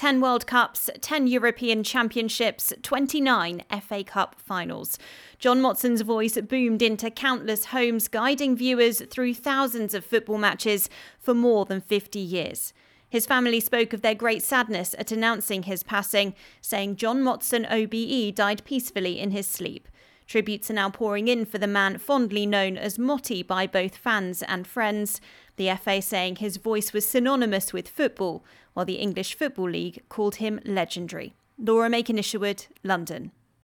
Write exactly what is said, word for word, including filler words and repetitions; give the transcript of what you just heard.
ten World Cups, ten European Championships, twenty-nine F A Cup finals. John Motson's voice boomed into countless homes, guiding viewers through thousands of football matches for more than fifty years. His family spoke of their great sadness at announcing his passing, saying John Motson O B E died peacefully in his sleep. Tributes are now pouring in for the man fondly known as Motty by both fans and friends. The F A saying his voice was synonymous with football, while the English Football League called him legendary. Laura Makin-Isherwood, London.